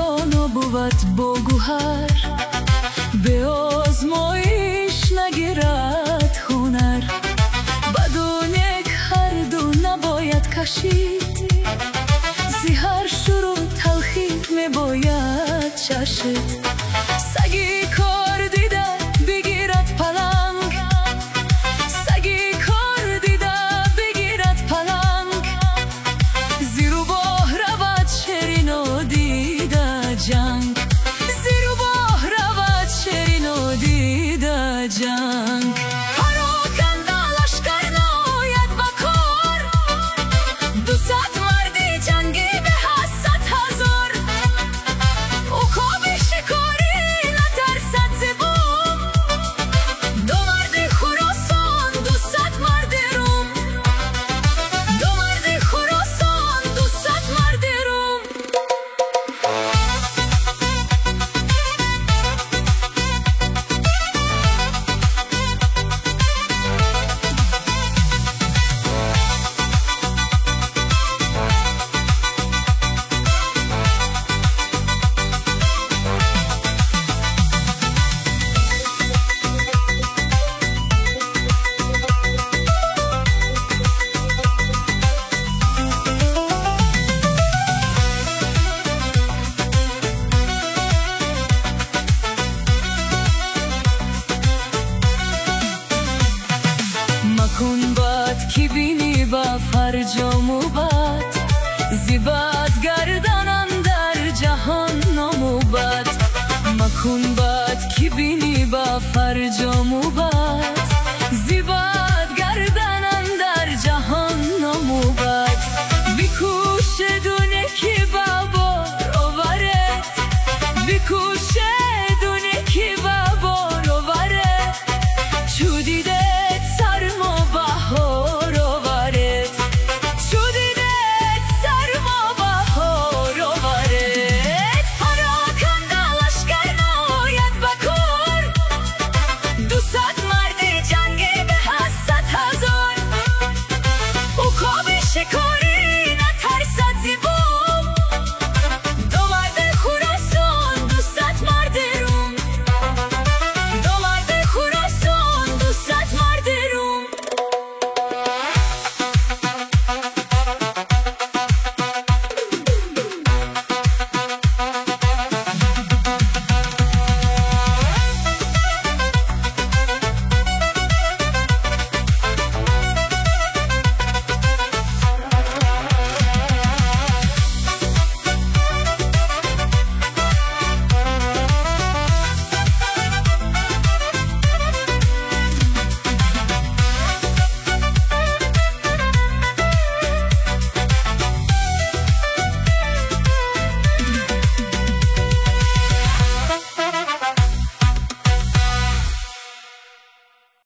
دانا بود با گوهر، به آزمایش نگیرد هنر. بد و نیک هر دو نباید کشید، زی هر شروع تلخی میباید چشید. سگی کار دیده بگیرد پلنگ، سگی کار دیده بگیرد پلنگ. زیرو باه رود شیرین و دیده جنگ، زیرو باه رود شیرین و دیده جنگ. پراکنده لشکر ناید با کار، 200 مردی جنگی به 100,000. عقاب شکاری نترسد ز بوم، 2 مرد خراسان 200 مرد روم، 2 مرد خراسان 200 مرد روم. مکن بد که بینی با فرجام و بد، زی بد گردن اندر جهنم و بد. مکن بد که بینی با فرجام و بد،